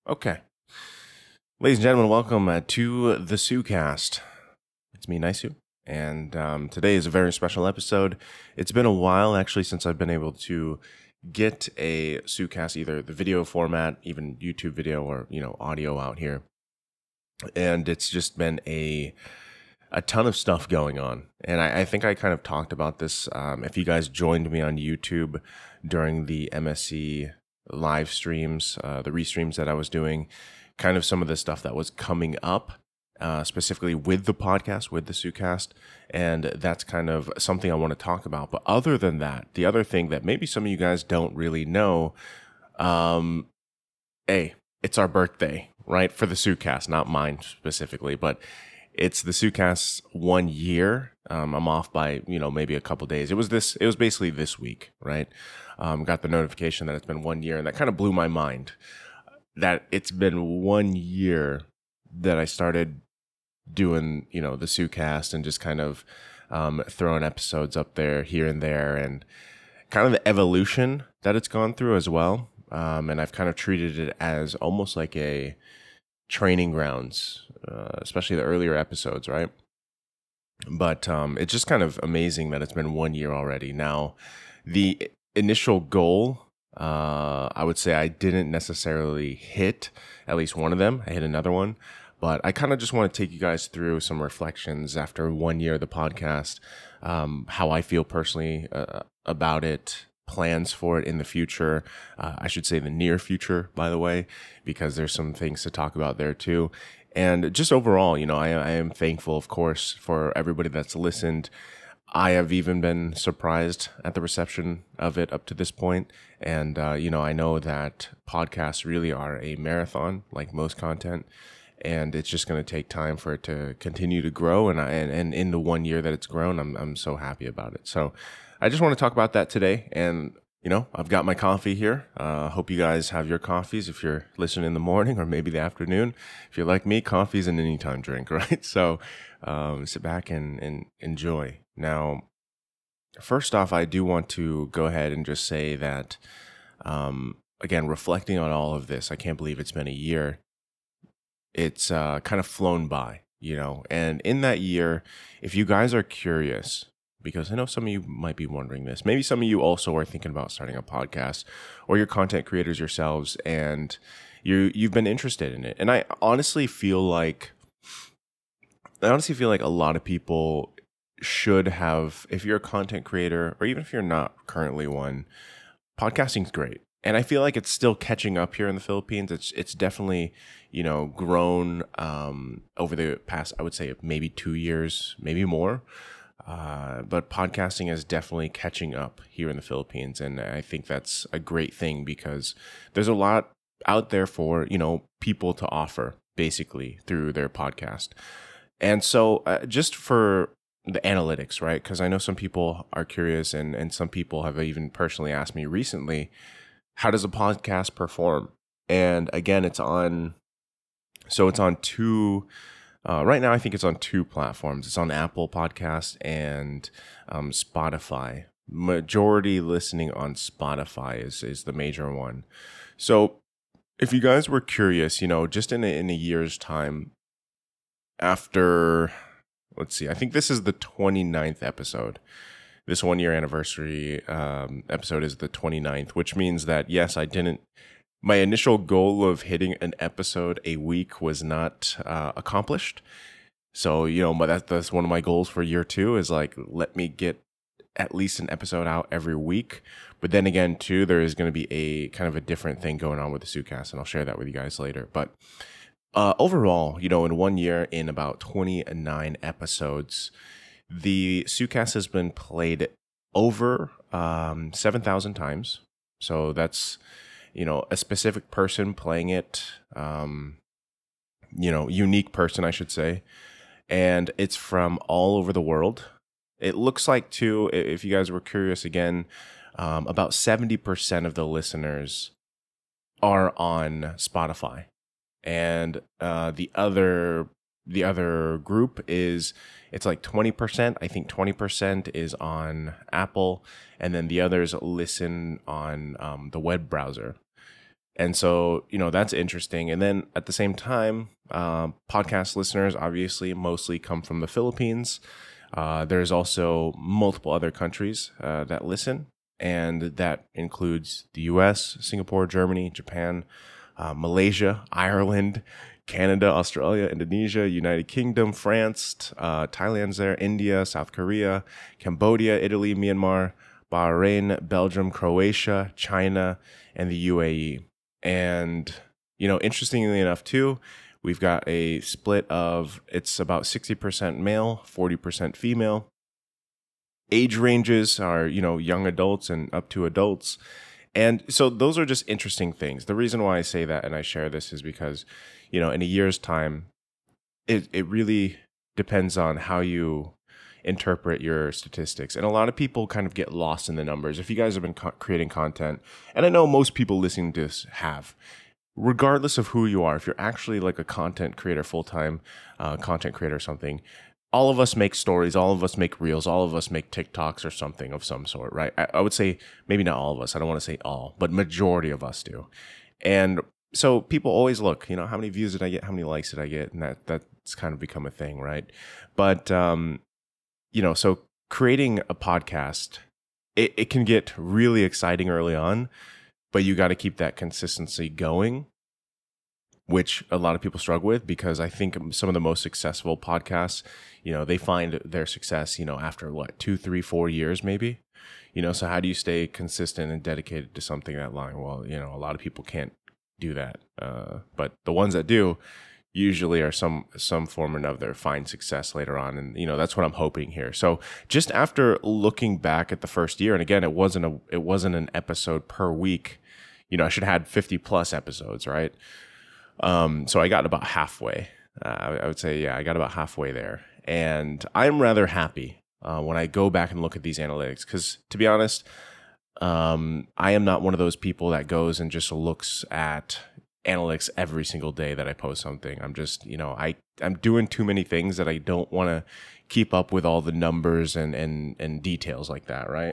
Okay. Ladies and gentlemen, welcome to the SueCast. It's me, Naisu, and today is a very special episode. It's been a while, actually, since I've been able to get a SueCast, either the video format, even YouTube video, or, audio out here. And it's just been a ton of stuff going on. And I think I kind of talked about this. If you guys joined me on YouTube during the MSC live streams, the restreams that I was doing, kind of some of the stuff that was coming up, specifically with the podcast, with the SueCast, and that's kind of something I want to talk about. But other than that, the other thing that maybe some of you guys don't really know, it's our birthday, right? For the SueCast, not mine specifically, but it's the SueCast's 1 year. I'm off by, maybe a couple days. It was basically this week, right? Got the notification that it's been 1 year, and that kind of blew my mind. That it's been 1 year that I started doing, the SueCast and just kind of throwing episodes up there here and there, and kind of the evolution that it's gone through as well. And I've kind of treated it as almost like a training grounds, especially the earlier episodes, right? But it's just kind of amazing that it's been 1 year already. Now, the initial goal, I would say I didn't necessarily hit at least one of them. I hit another one, but I kind of just want to take you guys through some reflections after 1 year of the podcast, how I feel personally about it, plans for it in the future. I should say the near future, by the way, because there's some things to talk about there too. And just overall, I am thankful, of course, for everybody that's listened. I have even been surprised at the reception of it up to this point. And, I know that podcasts really are a marathon, like most content, and it's just going to take time for it to continue to grow. And in the 1 year that it's grown, I'm so happy about it. So I just want to talk about that today. And, I've got my coffee here. Hope you guys have your coffees if you're listening in the morning or maybe the afternoon. If you're like me, coffee's an anytime drink, right? So sit back and enjoy. Now, first off, I do want to go ahead and just say that, again, reflecting on all of this, I can't believe it's been a year. It's kind of flown by, and in that year, if you guys are curious, because I know some of you might be wondering this, maybe some of you also are thinking about starting a podcast, or you're content creators yourselves, and you've been interested in it. And I honestly feel like a lot of people should have, if you're a content creator, or even if you're not currently one, podcasting's great. And I feel like it's still catching up here in the Philippines. It's definitely, grown over the past, I would say, maybe 2 years, maybe more. But podcasting is definitely catching up here in the Philippines. And I think that's a great thing because there's a lot out there for, people to offer basically through their podcast. And so just for the analytics, right? Because I know some people are curious and some people have even personally asked me recently, how does a podcast perform? And again, it's on two. Right now, I think it's on two platforms. It's on Apple Podcasts and Spotify. Majority listening on Spotify is the major one. So if you guys were curious, just in a year's time, after, let's see, I think this is the 29th episode. This 1 year anniversary episode is the 29th, which means that, yes, my initial goal of hitting an episode a week was not accomplished. So, that's one of my goals for year two is like, let me get at least an episode out every week. But then again, too, there is going to be a kind of a different thing going on with the SueCast, and I'll share that with you guys later. But overall, in 1 year, in about 29 episodes, the SueCast has been played over 7,000 times. So that's, a specific person playing it, unique person, I should say. And it's from all over the world. It looks like, too, if you guys were curious again, about 70% of the listeners are on Spotify. And the other group it's like 20%. I think 20% is on Apple, and then the others listen on the web browser. And so, that's interesting. And then at the same time, podcast listeners obviously mostly come from the Philippines. There's also multiple other countries that listen, and that includes the US, Singapore, Germany, Japan, Malaysia, Ireland, Canada, Australia, Indonesia, United Kingdom, France, Thailand's there, India, South Korea, Cambodia, Italy, Myanmar, Bahrain, Belgium, Croatia, China, and the UAE. And, interestingly enough, too, we've got a split of it's about 60% male, 40% female. Age ranges are, young adults and up to adults. And so those are just interesting things. The reason why I say that and I share this is because, in a year's time, it really depends on how you interpret your statistics. And a lot of people kind of get lost in the numbers. If you guys have been creating content, and I know most people listening to this have, regardless of who you are, if you're actually like a content creator, full-time content creator or something, all of us make stories, all of us make reels, all of us make TikToks or something of some sort, right? I would say maybe not all of us. I don't want to say all, but majority of us do. And so people always look, how many views did I get? How many likes did I get? And that's kind of become a thing, right? But, so creating a podcast, it can get really exciting early on, but you got to keep that consistency going, which a lot of people struggle with, because I think some of the most successful podcasts, they find their success, after 2, 3, 4 years, maybe, so how do you stay consistent and dedicated to something that long? Well, a lot of people can't do that. But the ones that do usually are some form or another find success later on. And, that's what I'm hoping here. So just after looking back at the first year, and again, it wasn't an episode per week, I should have had 50 plus episodes, right? So I got about halfway. I would say, I got about halfway there. And I'm rather happy when I go back and look at these analytics, because to be honest, I am not one of those people that goes and just looks at analytics every single day that I post something. I'm just, I'm doing too many things that I don't want to keep up with all the numbers and details like that, right?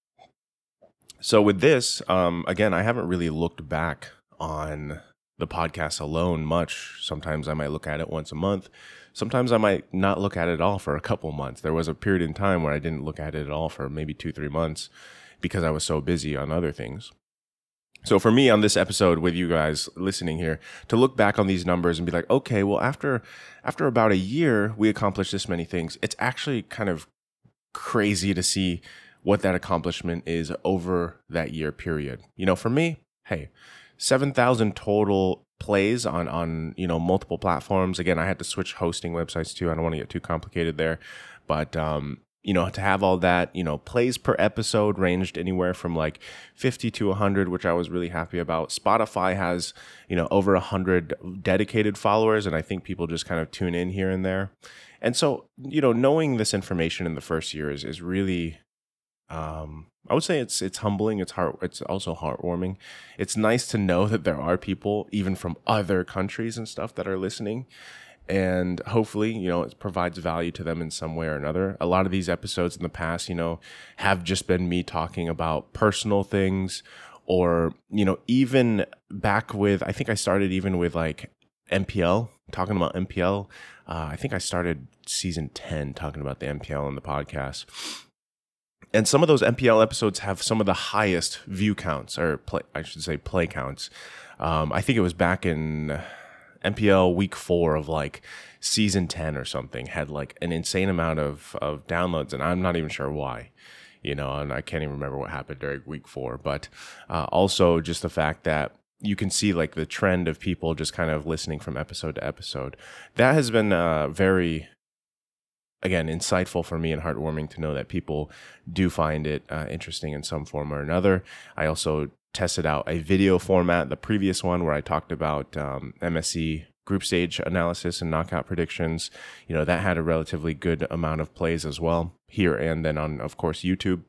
So with this, again, I haven't really looked back on the podcast alone much. Sometimes I might look at it once a month. Sometimes I might not look at it at all for a couple months. There was a period in time where I didn't look at it at all for maybe 2-3 months because I was so busy on other things. So for me on this episode with you guys listening here, to look back on these numbers and be like, okay, well, after about a year, we accomplished this many things. It's actually kind of crazy to see what that accomplishment is over that year period. For me, hey, 7,000 total plays on multiple platforms. Again, I had to switch hosting websites too. I don't want to get too complicated there, but to have all that, plays per episode ranged anywhere from like 50 to 100, which I was really happy about. Spotify has, over 100 dedicated followers, and I think people just kind of tune in here and there. And so, knowing this information in the first year is really, I would say it's humbling. It's also heartwarming. It's nice to know that there are people even from other countries and stuff that are listening. And hopefully, it provides value to them in some way or another. A lot of these episodes in the past, have just been me talking about personal things, or, even back with, I think I started even with like MPL, talking about MPL. I think I started season 10 talking about the MPL on the podcast. And some of those MPL episodes have some of the highest view counts, or play counts. I think it was back in MPL week 4 of like season 10 or something, had like an insane amount of downloads, and I'm not even sure why, and I can't even remember what happened during week 4. But also just the fact that you can see like the trend of people just kind of listening from episode to episode. That has been very, again, insightful for me and heartwarming to know that people do find it interesting in some form or another. I also tested out a video format, the previous one where I talked about MSC group stage analysis and knockout predictions. That had a relatively good amount of plays as well here, and then on, of course, YouTube.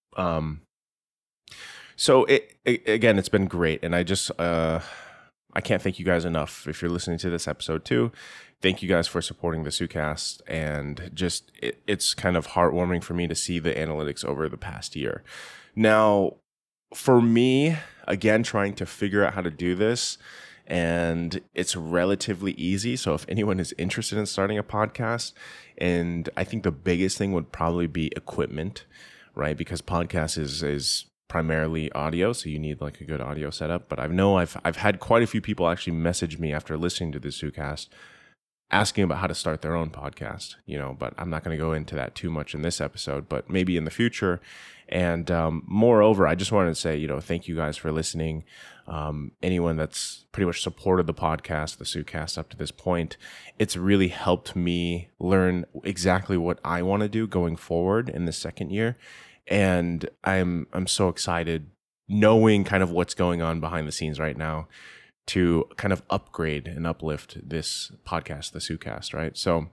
So again, it's been great, and I just I can't thank you guys enough. If you're listening to this episode too, thank you guys for supporting the SUCast, and just it's kind of heartwarming for me to see the analytics over the past year. Now, for me, again, trying to figure out how to do this. And it's relatively easy. So if anyone is interested in starting a podcast, and I think the biggest thing would probably be equipment, right? Because podcast is primarily audio, so you need like a good audio setup. But I've had quite a few people actually message me after listening to the Soocast asking about how to start their own podcast, but I'm not going to go into that too much in this episode, but maybe in the future. And moreover, I just wanted to say, thank you guys for listening. Anyone that's pretty much supported the podcast, the Soocast up to this point, it's really helped me learn exactly what I want to do going forward in the second year. And I'm so excited knowing kind of what's going on behind the scenes right now to kind of upgrade and uplift this podcast, the Soocast, right? So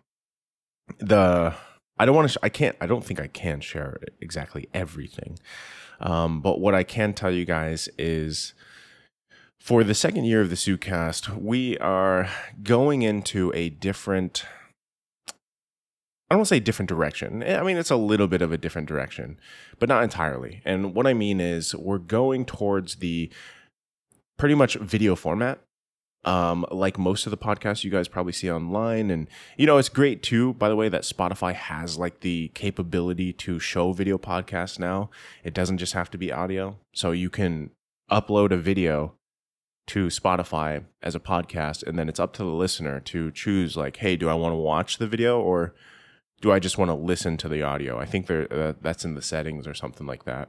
I don't think I can share exactly everything. But what I can tell you guys is for the second year of the Soocast, we are going into a different, I don't want to say different direction. I mean, it's a little bit of a different direction, but not entirely. And what I mean is we're going towards the pretty much video format, like most of the podcasts you guys probably see online. And, it's great too, by the way, that Spotify has like the capability to show video podcasts now. It doesn't just have to be audio. So you can upload a video to Spotify as a podcast, and then it's up to the listener to choose like, hey, do I want to watch the video or do I just want to listen to the audio? I think that's in the settings or something like that.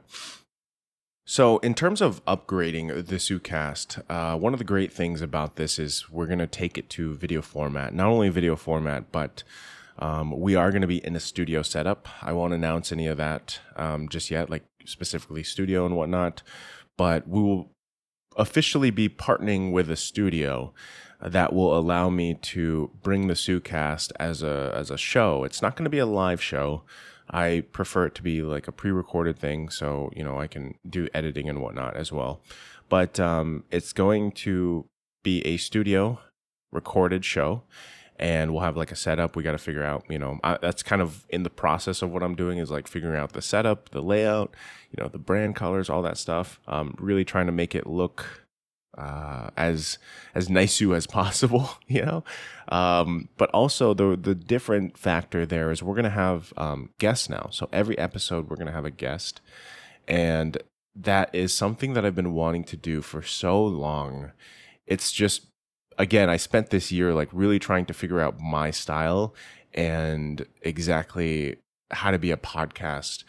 So in terms of upgrading the Soocast, one of the great things about this is we're going to take it to video format. Not only video format, but we are going to be in a studio setup. I won't announce any of that just yet, like specifically studio and whatnot, but we will officially be partnering with a studio that will allow me to bring the Soocast as a show. It's not going to be a live show. I prefer it to be like a pre-recorded thing, so I can do editing and whatnot as well. But it's going to be a studio recorded show, and we'll have like a setup. We got to figure out, that's kind of in the process of what I'm doing is like figuring out the setup, the layout, the brand colors, all that stuff. Really trying to make it look as nice as possible, but also the different factor there is we're going to have guests now. So every episode we're going to have a guest, and that is something that I've been wanting to do for so long. It's just, again, I spent this year like really trying to figure out my style and exactly how to be a podcast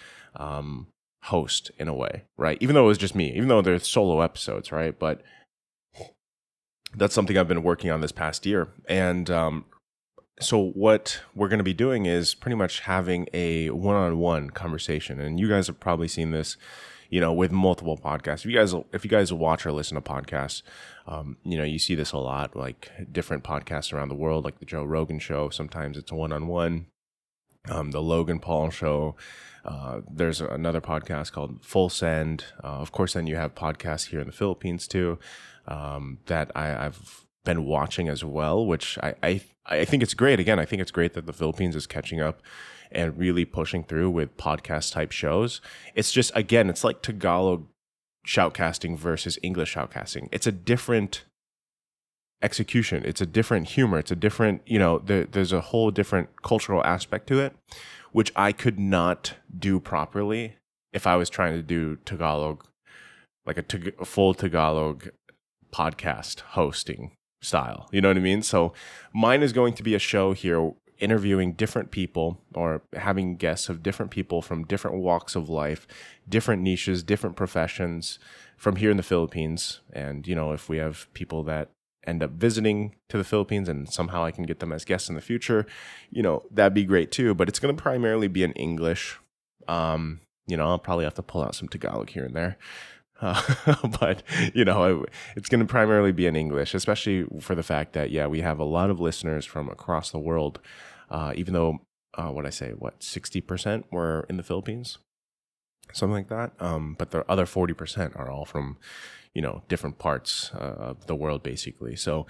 host in a way, right? Even though it was just me, even though they're solo episodes, right? But that's something I've been working on this past year. And so what we're going to be doing is pretty much having a one-on-one conversation. And you guys have probably seen this, with multiple podcasts. If you guys watch or listen to podcasts, you see this a lot, like different podcasts around the world, like the Joe Rogan Show. Sometimes it's one-on-one. The Logan Paul Show. There's another podcast called Full Send. Of course, then you have podcasts here in the Philippines too, that I've been watching as well, which I think it's great. Again, I think it's great that the Philippines is catching up and really pushing through with podcast type shows. It's just, again, it's like Tagalog shoutcasting versus English shoutcasting. It's a different execution. It's a different humor. It's a different, there's a whole different cultural aspect to it, which I could not do properly if I was trying to do Tagalog, like a full Tagalog podcast hosting style. You know what I mean? So mine is going to be a show here interviewing different people or having guests of different people from different walks of life, different niches, different professions from here in the Philippines. And, if we have people that end up visiting to the Philippines and somehow I can get them as guests in the future, that'd be great too. But it's going to primarily be in English. I'll probably have to pull out some Tagalog here and there. But, it's going to primarily be in English, especially for the fact that, we have a lot of listeners from across the world, even though, 60% were in the Philippines, something like that. But the other 40% are all from, different parts of the world, basically. So,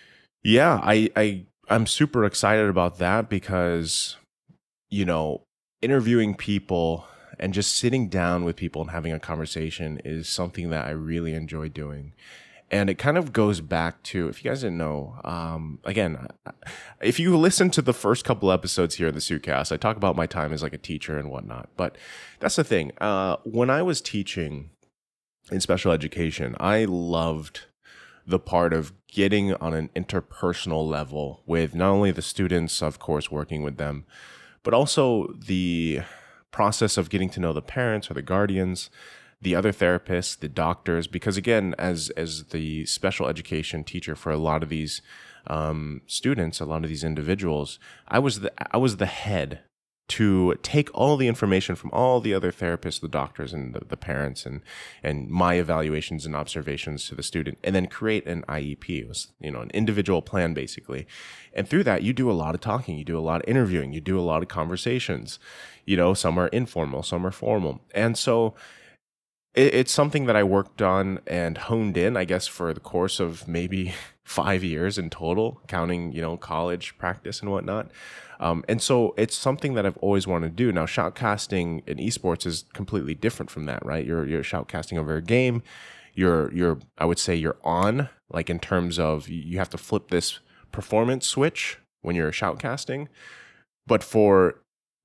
I'm super excited about that because, interviewing people and just sitting down with people and having a conversation is something that I really enjoy doing. And it kind of goes back to, if you guys didn't know, again, if you listen to the first couple episodes here in the Suitcast, I talk about my time as like a teacher and whatnot. But that's the thing. When I was teaching in special education, I loved the part of getting on an interpersonal level with not only the students, of course, working with them, but also the process of getting to know the parents or the guardians, the other therapists, the doctors, because again, as the special education teacher for a lot of these students, a lot of these individuals, I was the head to take all the information from all the other therapists, the doctors, and the parents, and my evaluations and observations to the student, and then create an IEP. It was, an individual plan, basically. And through that, you do a lot of talking, you do a lot of interviewing, you do a lot of conversations. Some are informal, some are formal. And so it's something that I worked on and honed in, I guess, for the course of maybe 5 years in total, counting, college practice and whatnot. And so it's something that I've always wanted to do. Now, shoutcasting in esports is completely different from that, right? You're shoutcasting over a game. I would say you're on, like in terms of you have to flip this performance switch when you're shoutcasting. But for,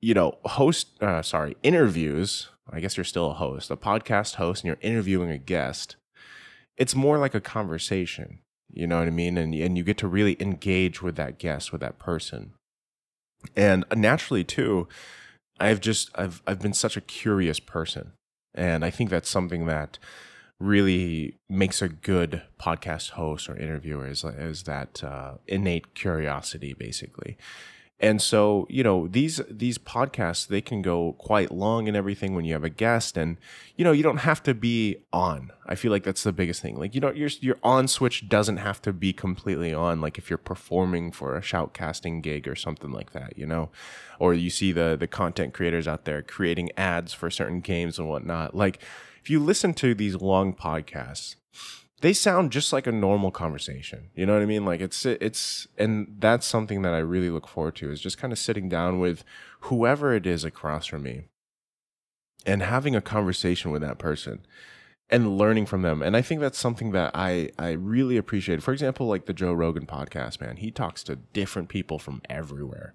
interviews, I guess you're still a host, a podcast host, and you're interviewing a guest. It's more like a conversation, you know what I mean? And you get to really engage with that guest, with that person. And naturally too, I've been such a curious person. And I think that's something that really makes a good podcast host or interviewer is that innate curiosity, basically. And so, these podcasts, they can go quite long and everything when you have a guest, and, you don't have to be on. I feel like that's the biggest thing. Like, your on switch doesn't have to be completely on. Like if you're performing for a shoutcasting gig or something like that, or you see the content creators out there creating ads for certain games and whatnot. Like if you listen to these long podcasts, they sound just like a normal conversation. You know what I mean? Like and that's something that I really look forward to, is just kind of sitting down with whoever it is across from me and having a conversation with that person and learning from them. And I think that's something that I really appreciate. For example, like the Joe Rogan podcast, man, he talks to different people from everywhere.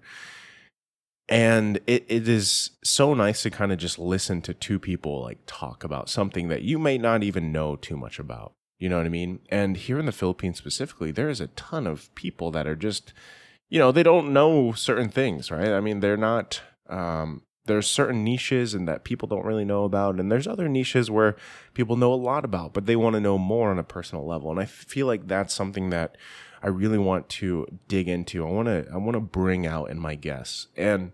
And it is so nice to kind of just listen to two people like talk about something that you may not even know too much about. You know what I mean? And here in the Philippines specifically, there is a ton of people that are just, they don't know certain things, right? I mean, they're not, there's certain niches and that people don't really know about. And there's other niches where people know a lot about, but they want to know more on a personal level. And I feel like that's something that I really want to dig into. I want to bring out in my guests. And,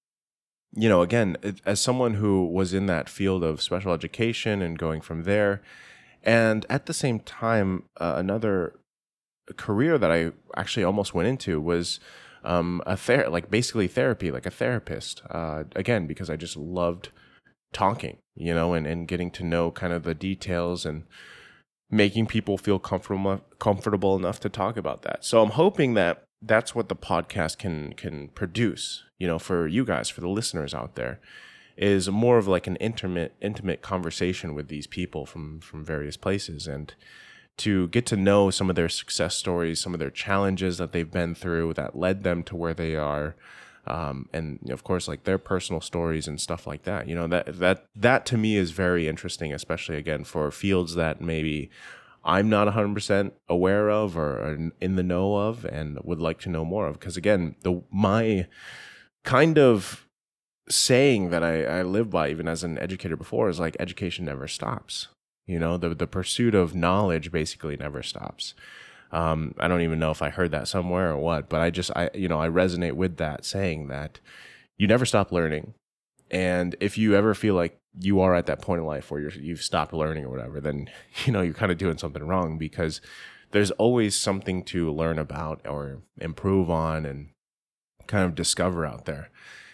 again, as someone who was in that field of special education and going from there, and at the same time, another career that I actually almost went into was basically therapy, like a therapist. Again, because I just loved talking, and getting to know kind of the details and making people feel comfortable enough to talk about that. So I'm hoping that that's what the podcast can produce, for you guys, for the listeners out there, is more of like an intimate conversation with these people from various places, and to get to know some of their success stories, some of their challenges that they've been through that led them to where they are. And of course, like their personal stories and stuff like that, that to me is very interesting, especially again, for fields that maybe I'm not 100% aware of or in the know of and would like to know more of. Because again, my kind of saying that I live by, even as an educator before, is like education never stops. The pursuit of knowledge basically never stops. I don't even know if I heard that somewhere or what, but I resonate with that saying, that you never stop learning. And if you ever feel like you are at that point in life where you've stopped learning or whatever, then you're kind of doing something wrong, because there's always something to learn about or improve on and kind of discover out there.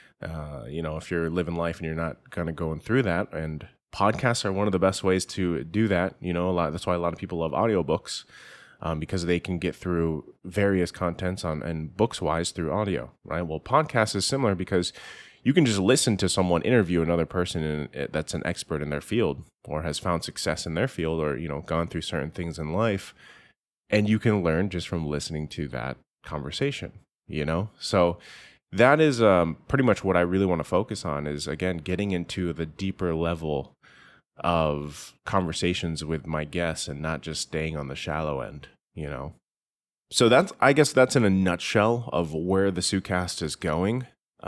If you're living life and you're not kind of going through that, and podcasts are one of the best ways to do that. That's why a lot of people love audiobooks, because they can get through various contents and books wise through audio, right? Well, podcast is similar because you can just listen to someone interview another person that's an expert in their field or has found success in their field, or, you know, gone through certain things in life. And you can learn just from listening to that conversation, you know? So that is pretty much what I really want to focus on, is, again, getting into the deeper level of conversations with my guests and not just staying on the shallow end, you know? So I guess that's in a nutshell of where the Soocast is going.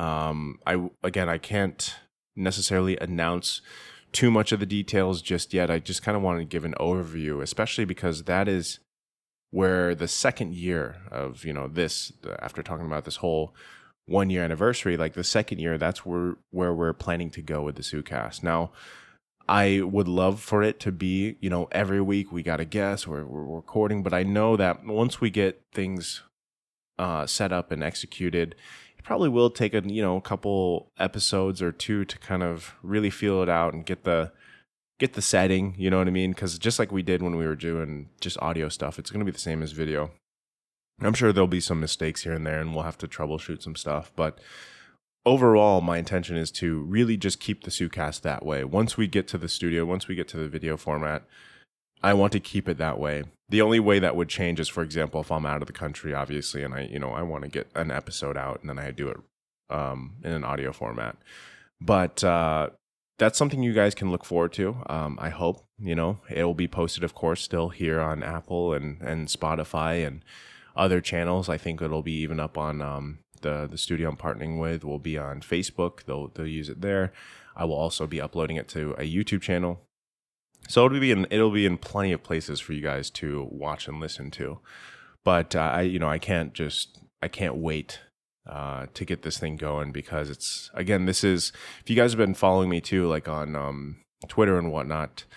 I can't necessarily announce too much of the details just yet. I just kind of want to give an overview, especially because that is where the second year of, you know, after talking about this whole 1 year anniversary, like the second year, that's where we're planning to go with the Soocast. Now, I would love for it to be, you know, every week we got a guest, we're recording, but I know that once we get things set up and executed, it probably will take a couple episodes or two to kind of really feel it out and get the setting, you know what I mean? Because just like we did when we were doing just audio stuff, it's going to be the same as video. I'm sure there'll be some mistakes here and there, and we'll have to troubleshoot some stuff, but overall, my intention is to really just keep the Soocast that way. Once we get to the studio, once we get to the video format, I want to keep it that way. The only way that would change is, for example, if I'm out of the country, obviously, and I want to get an episode out, and then I do it in an audio format. But that's something you guys can look forward to. I hope, you know, it will be posted, of course, still here on Apple and Spotify and other channels. I think it'll be even up on the studio I'm partnering with will be on Facebook. They'll use it there. I will also be uploading it to a YouTube channel. So it'll be in plenty of places for you guys to watch and listen to. But I can't wait to get this thing going, because if you guys have been following me too, like on Twitter and whatnot,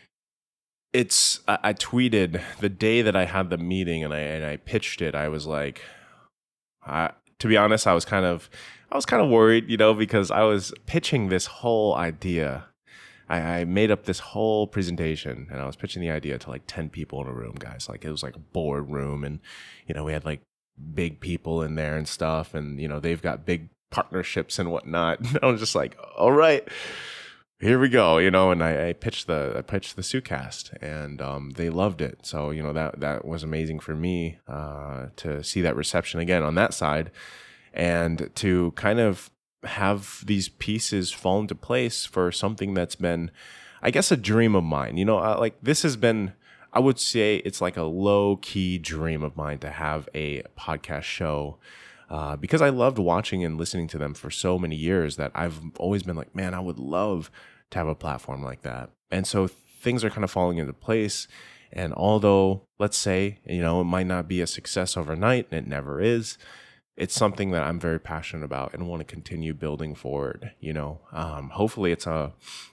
I tweeted the day that I had the meeting and I pitched it. I was like, to be honest, I was kind of worried, you know, because I was pitching this whole idea. I made up this whole presentation, and I was pitching the idea to like 10 people in a room, guys. Like, it was like a board room, and, you know, we had like big people in there and stuff, and, you know, they've got big partnerships and whatnot. And I was just like, all right, here we go, you know. And I pitched the Soocast, and they loved it. So, you know, that was amazing for me to see that reception again on that side, and to kind of have these pieces fall into place for something that's been, I guess, a dream of mine. You know, like, this has been, I would say it's like a low-key dream of mine to have a podcast show, because I loved watching and listening to them for so many years that I've always been like, man, I would love to have a platform like that. And so things are kind of falling into place. And although, let's say, you know, it might not be a success overnight, and it never is, it's something that I'm very passionate about and want to continue building forward. You know, hopefully it's a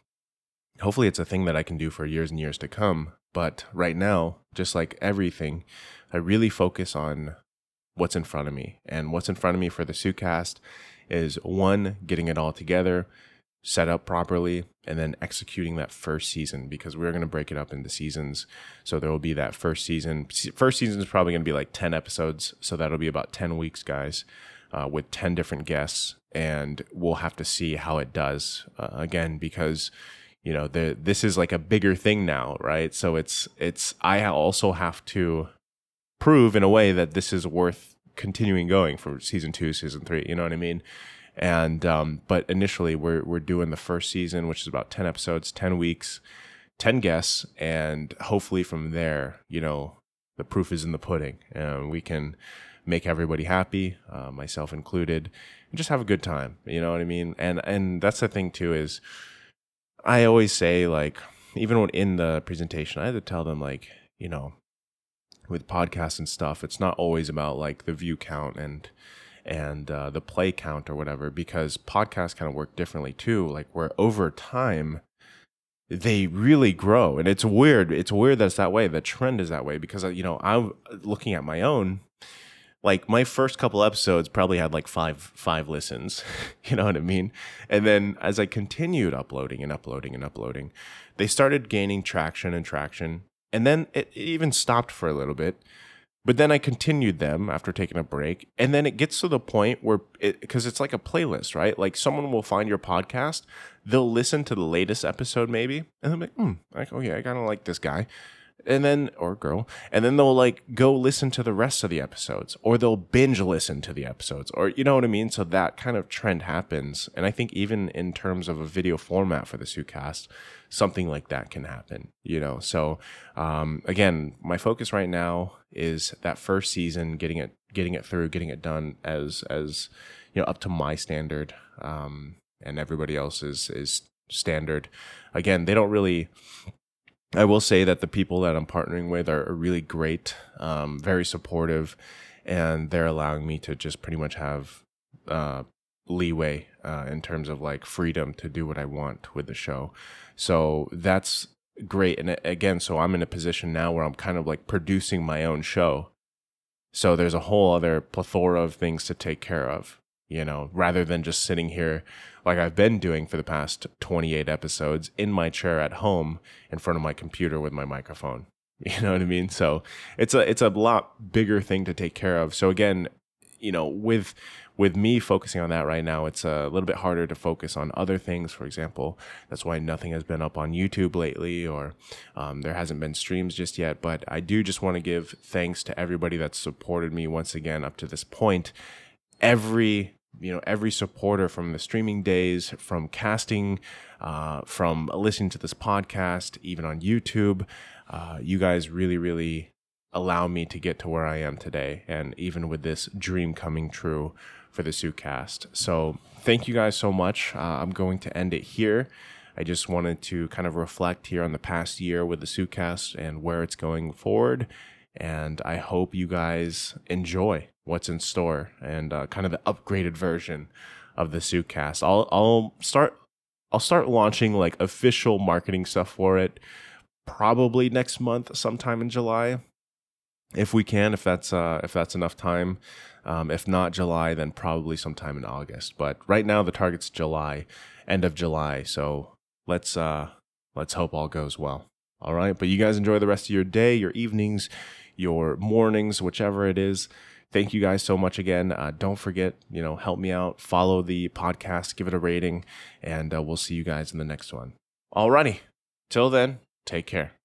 thing that I can do for years and years to come. But right now, just like everything, I really focus on what's in front of me. And what's in front of me for the Soocast is, one, getting it all together, set up properly, and then executing that first season, because we're going to break it up into seasons. So there will be that first season. First season is probably going to be like 10 episodes. So that'll be about 10 weeks, guys, with 10 different guests. And we'll have to see how it does again, because, you know, this is like a bigger thing now, right? So I also have to prove in a way that this is worth continuing going for season 2, season 3, you know what I mean? And but initially we're doing the first season, which is about 10 episodes, 10 weeks, 10 guests, and hopefully from there, you know, the proof is in the pudding, and we can make everybody happy, myself included, and just have a good time, you know what I mean? And that's the thing too, is I always say, like, even when in the presentation, I had to tell them, like, you know, with podcasts and stuff, it's not always about like the view count and the play count or whatever, because podcasts kind of work differently too. Like, where over time they really grow, and it's weird that it's that way. The trend is that way, because, you know, I'm looking at my own, like, my first couple episodes probably had like five listens, you know what I mean? And then as I continued uploading, they started gaining traction, and then it even stopped for a little bit. But then I continued them after taking a break. And then it gets to the point where because it's like a playlist, right? Like someone will find your podcast, they'll listen to the latest episode maybe, and they'll be like, oh yeah, I kind of like this guy. And then, or girl, and then they'll like go listen to the rest of the episodes, or they'll binge listen to the episodes, or you know what I mean? So that kind of trend happens. And I think even in terms of a video format for the Suitcast, something like that can happen, you know? So, again, my focus right now is that first season, getting it through, getting it done as, you know, up to my standard, and everybody else's is standard. Again, they don't really, I will say that the people that I'm partnering with are really great, very supportive, and they're allowing me to just pretty much have leeway in terms of like freedom to do what I want with the show. So that's great. And again, so I'm in a position now where I'm kind of like producing my own show. So there's a whole other plethora of things to take care of, you know, rather than just sitting here like I've been doing for the past 28 episodes in my chair at home in front of my computer with my microphone. You know what I mean? So it's a lot bigger thing to take care of. So again, you know, with me focusing on that right now, it's a little bit harder to focus on other things. For example, that's why nothing has been up on YouTube lately, or there hasn't been streams just yet. But I do just want to give thanks to everybody that's supported me once again up to this point. Every supporter from the streaming days, from casting, from listening to this podcast, even on YouTube, you guys really, really allow me to get to where I am today. And even with this dream coming true for the Suitcast. So thank you guys so much. I'm going to end it here. I just wanted to kind of reflect here on the past year with the Suitcast and where it's going forward. And I hope you guys enjoy what's in store and kind of the upgraded version of the Suitcast. I'll start launching like official marketing stuff for it probably next month, sometime in July, if we can, if that's enough time. If not July, then probably sometime in August. But right now the target's July, end of July. So let's hope all goes well. All right, but you guys enjoy the rest of your day, your evenings, your mornings, whichever it is. Thank you guys so much again. Don't forget, help me out. Follow the podcast, give it a rating, and we'll see you guys in the next one. Alrighty, till then, take care.